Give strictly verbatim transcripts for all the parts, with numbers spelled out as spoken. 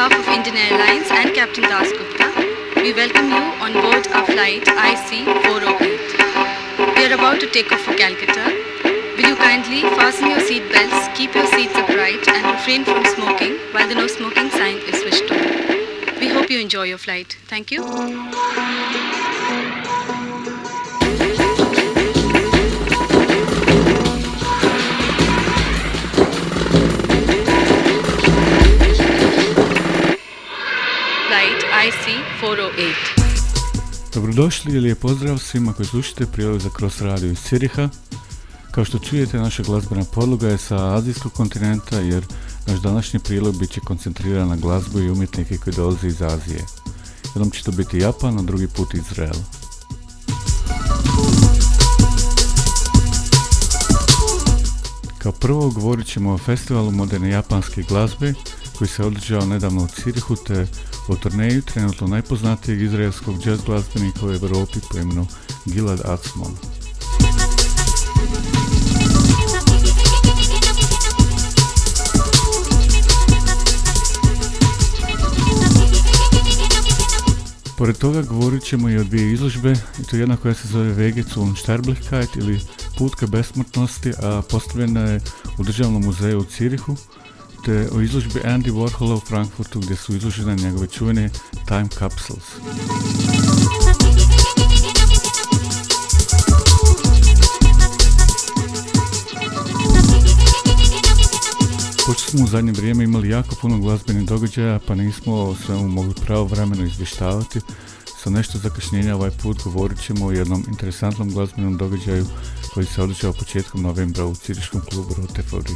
behalf of Indian Airlines and Captain Das Gupta, we welcome you on board our flight I C four oh eight. We are about to take off for Calcutta. Will you kindly fasten your seat belts, keep your seats upright and refrain from smoking while the no smoking sign is switched on. We hope you enjoy your flight. Thank you. I C four oh eight. Dobrodošli i lijep pozdrav svima koji slušate prijelav za Cross Radio iz Ciriha. Kao što čujete, naša glazbena podloga je sa azijskog kontinenta jer naš današnji prilog bit će koncentriran na glazbu i umjetnike koji dolaze iz Azije. Jednom će to biti Japan, a drugi put Izrael. Kao prvo govorit ćemo o festivalu moderne japanske glazbe koji se održao nedavno u Cirihu te o turneju trenutno najpoznatijeg izraelskog jazz glazbenika u Europi po imenu Gilad Atzmon. Pored toga govorit ćemo i o dvije izložbe, i to jedna koja se zove Wege zum Sterblichkeit ili Put ka besmrtnosti, a postavljena je u Državnom muzeju u Cirihu, te o izložbi Andy Warhola u Frankfurtu gdje su izložene njegove čuvene Time Capsules. Pošto smo u zadnje vrijeme imali jako puno glazbenih događaja, pa nismo o svemu mogli pravovremeno izvještavati, sa nešto zakašnjenja ovaj put govorit ćemo o jednom interesantnom glazbenom događaju koji se održao početkom novembra u ciriškom klubu Rote Fabrik.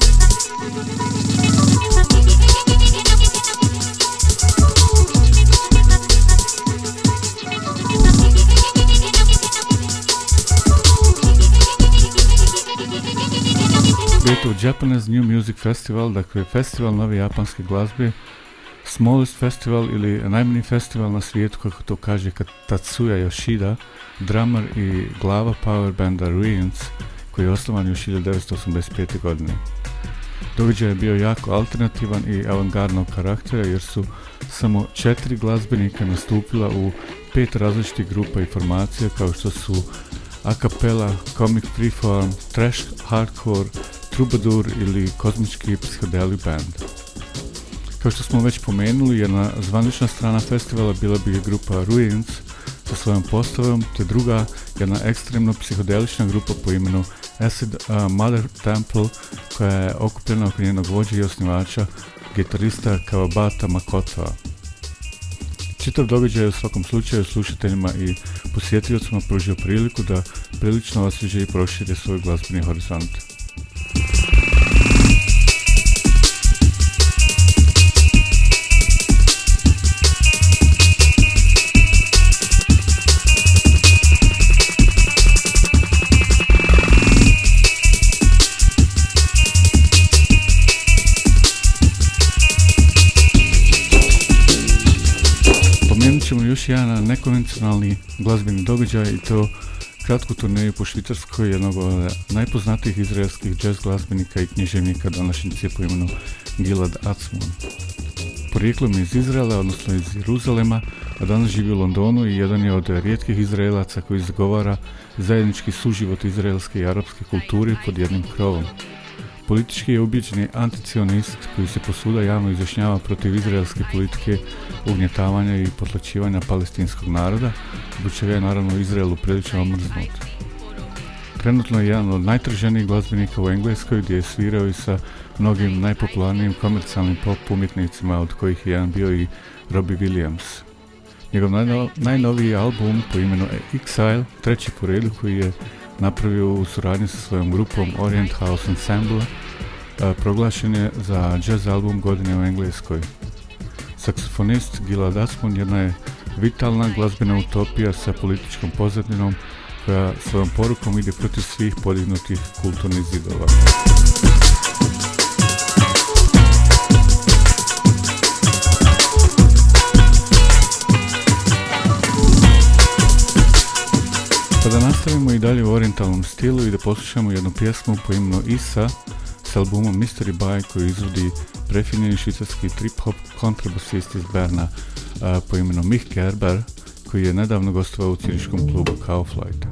Bio je Japanese New Music Festival, dakle festival nove japanske glazbe, smallest festival ili najmanji festival na svijetu, kako to kaže Tatsuya Yoshida, drummer i glava power banda Ruins, koji je osnovan još hiljadu devetsto osamdeset pete. godine. Događaj je bio jako alternativan i avangardnog karaktera jer su samo četiri glazbenika nastupila u pet različitih grupa i formacija kao što su a cappella, comic freeform, thrash hardcore, troubadour ili kozmički psychedelic band. Kao što smo već pomenuli, jedna zvanična strana festivala bila bi grupa Ruins sa svojom postavom, te druga jedna ekstremno psihodelična grupa po imenu Acid uh, Mother Temple koja je okupljena oko njenog vođa i osnivača, gitarista Kawabata Makotoa. Čitav događaj u svakom slučaju slušateljima i posjetiocima pružio priliku da prilično osvježe i prošire svoj glazbeni horizont. Ćemo još jedan nekonvencionalni glazbeni događaj i to kratku turneju po Švicarskoj jednog od najpoznatijih izraelskih jazz glazbenika i književnika današnjice po imenu Gilad Atzmon. Porijeklom je iz Izraela, odnosno iz Jeruzalema, a danas živi u Londonu i jedan je od rijetkih Izraelaca koji zagovara zajednički suživot izraelske i arapske kulture pod jednim krovom. Politički je ubijeđeni anticionist koji se posvuda javno izjašnjava protiv izraelske politike ugnjetavanja i potlačivanja palestinskog naroda, zbog čega je naravno Izraelu prilično omrznut. Trenutno je jedan od najtraženijih glazbenika u Engleskoj gdje je svirao i sa mnogim najpopularnijim komercijalnim pop umjetnicima, od kojih je jedan bio i Robbie Williams. Njegov najno, najnoviji album po imenu Exile, treći po redu koji je napravio u suradnji sa svojom grupom Orient House Ensemble, proglašen je za jazz album godine u Engleskoj. Saksofonist Gilad Atzmon jedna je vitalna glazbena utopija sa političkom pozadinom koja svojom porukom ide protiv svih podignutih kulturnih zidova. Pa da nastavimo i dalje u orijentalnom stilu i da poslušamo jednu pjesmu po imenu Isa s albumom Mystery Buy koji izvodi prefinjeni švicarski trip-hop kontrabasist iz Berna a, po imenu Mich Gerber, koji je nedavno gostovao u ciriškom klubu Kaufleute.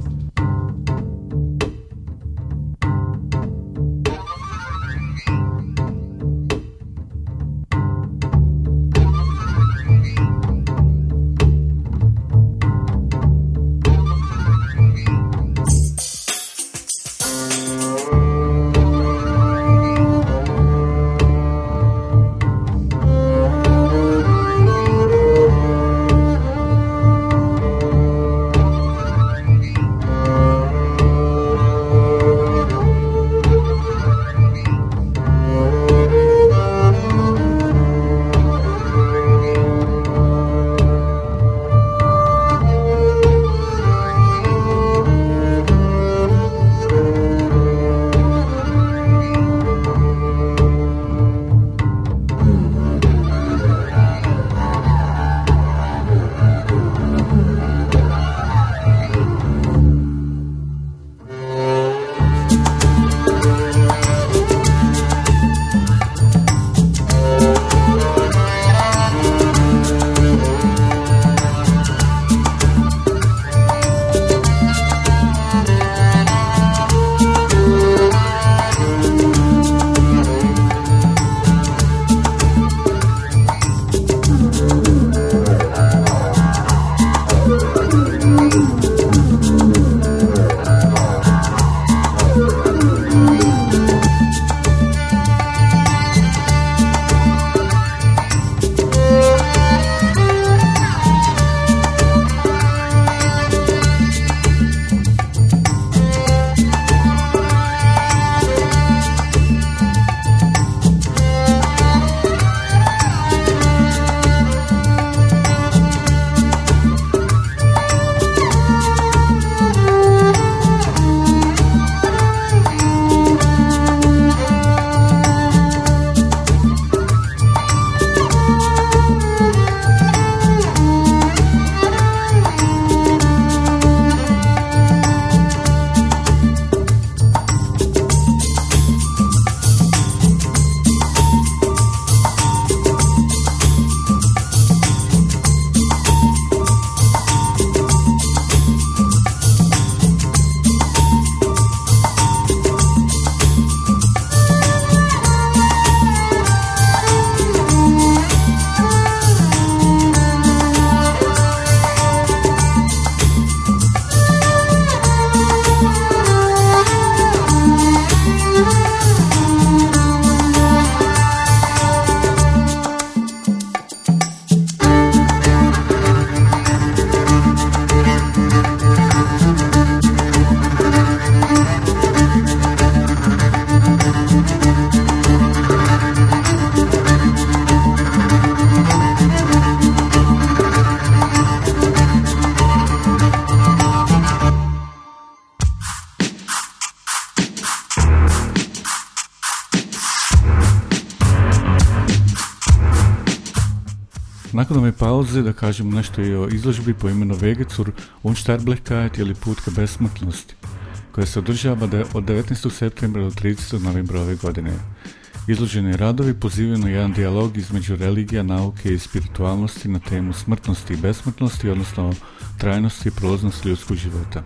Nakon ove pauze da kažem nešto i o izložbi po imenu Wegezur Unsterblichkeit ili Put ka besmrtnosti, koja se održava od devetnaestog septembra do tridesetog novembra ove godine. Izloženi radovi pozivaju na jedan dijalog između religija, nauke i spiritualnosti na temu smrtnosti i besmrtnosti, odnosno trajnosti i prolaznosti ljudskog života.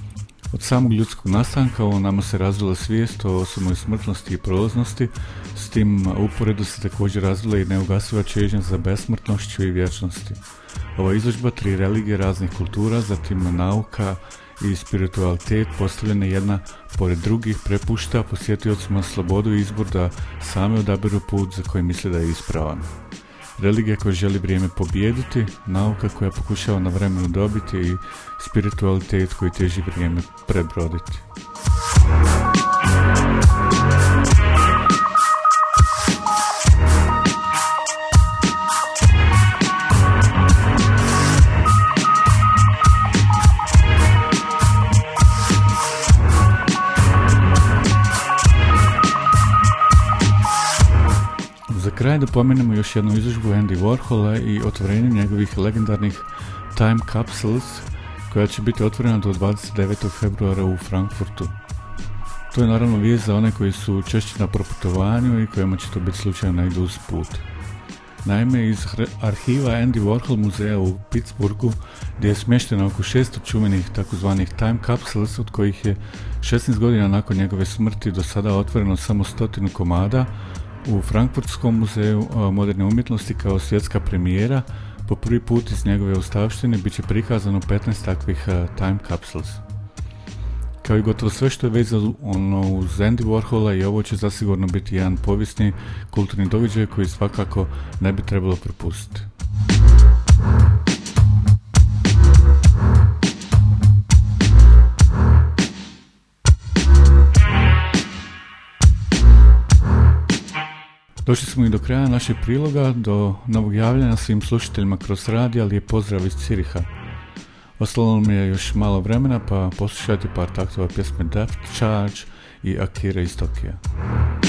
Od samog ljudskog nastanka u nama se razvila svijest o osobnoj smrtnosti i prolaznosti, s tim uporedo se također razvila i neugasiva čežnja za besmrtnošću i vječnosti. Ova izložba tri religije raznih kultura, zatim nauka i spiritualitet postavljene jedna pored drugih prepušta posjetiocima slobodu i izbor da same odaberu put za koji misle da je ispravan. Religija koja želi vrijeme pobijediti, nauka koja pokušava na vremenu dobiti i spiritualitet koji teži vrijeme prebroditi. Za kraj da pomenemo još jednu izložbu Andy Warhola i otvorenje njegovih legendarnih Time Capsules, koja će biti otvorena do dvadeset devetog februara u Frankfurtu. To je naravno vijest za one koji su češće na proputovanju i kojima će to biti slučajno negdje uz put. Naime, iz arhiva Andy Warhol muzeja u Pittsburghu, gdje je smješteno oko šesto čuvenih takozvanih time capsules, od kojih je šesnaest godina nakon njegove smrti do sada otvoreno samo stotinu komada, u Frankfurtskom muzeju moderne umjetnosti kao svjetska premijera, po prvi put iz njegove ostavštine bit će prikazano petnaest takvih time capsules. Kao i gotovo sve što je vezano uz Andy Warhola, i ovo će zasigurno biti jedan povijesni kulturni događaj koji svakako ne bi trebalo propustiti. Došli smo i do kraja našeg priloga, do novog javljanja svim slušateljima kroz radija, lijep pozdrav iz Ciriha. Ostalo mi je još malo vremena, pa poslušajte par taktova pjesme Depth Charge i Akira iz Tokija.